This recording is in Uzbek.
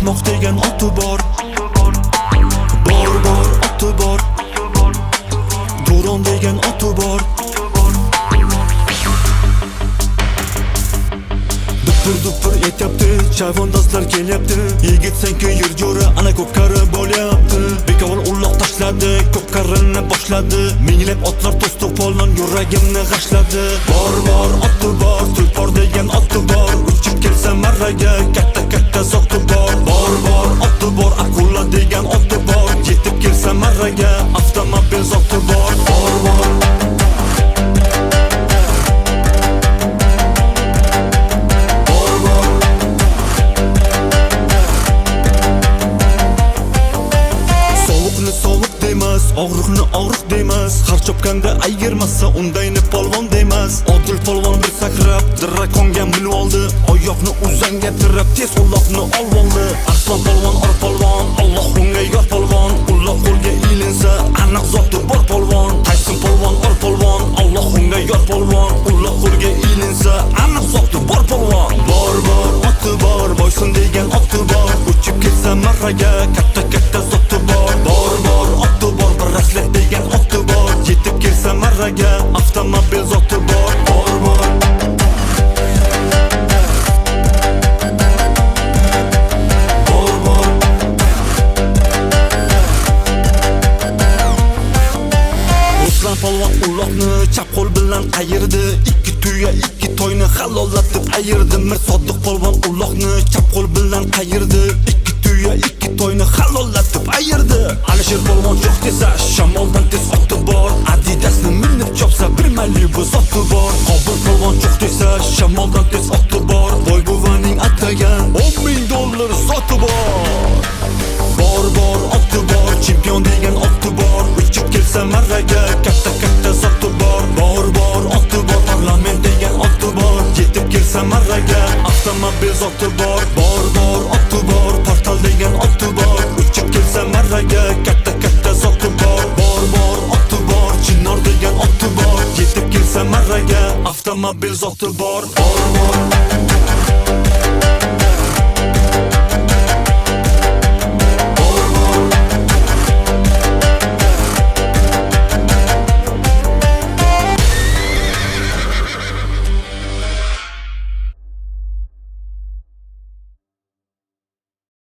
Ahmoq degan oti bor. Bor oti bor. To'ron degan oti bor. Dupur etyapti, chavandozlar kelyapti. Yigitsanki yur jo'ra, ana ko'p qari bo'lyapti. Bekovul uloq tashladi, ko'p qarini boshladi. Minglab otlar to'sdi polon, yuragimni g'ashladi. Bor oti bor, tulpor degan oti bor. Uchib kelsa marraga, katta zoti bor. Bor oti bor, akula degan oti bor. Yetib kelsa marraga, avtomobil zoti bor. Bor og'riqni og'riq demas, har chopganda ayirmasa undayni polvon demas. Odil polvon bir sakrab, drakonga minib oldi. Oyoqni uzanga tirab, tez uloqni olvoldi. Arslon polvon, or polvon, Alloh unga yor polvon. Uloq qo'lga ilinsa, aniq zoti bor polvon. Tayson polvon, or polvon, Alloh unga yor polvon. Uloq qo'lga ilinsa, aniq zoti bor polvon. Bor oti bor, boysun degan oti bor. Uchib ketsa marraga, katta zoti bor. Bor oti bor, Raslet degan oti bor. Yetib kelsa marraga, avtomobil zoti bor. Bor Ruslan polvon uloqni chap qo'l bilan qayirdi. Ikki tuya ikki toyni halollatib ayirdi. Mir Sodiq polvon uloqni chap qo'l bilan qayirdi. Ikki tuya ikki toyni halollatib ayirdi. Alisher polvon yo'q desa, shamoldan tez oti bor. Adidasni minib chopsa, bir Malibu zoti bor. Qobil polvon yo'q desa, shamoldan tez oti bor. Boy buvaning atagan $10,000 zoti bor. Bor oti bor, chempion degan oti bor. Uchib kelsa marraga, katta zoti bor. Bor oti bor, parlament degan oti bor. Yetib kelsa marraga, avtomobil zoti bor. Bor oti bor, portal degan oti bor. Uchib kelsa marraga, katta zoti bor. Bor oti bor, Chinor degan oti bor. Yetib kelsa marraga, avtomobil zoti bor. Bor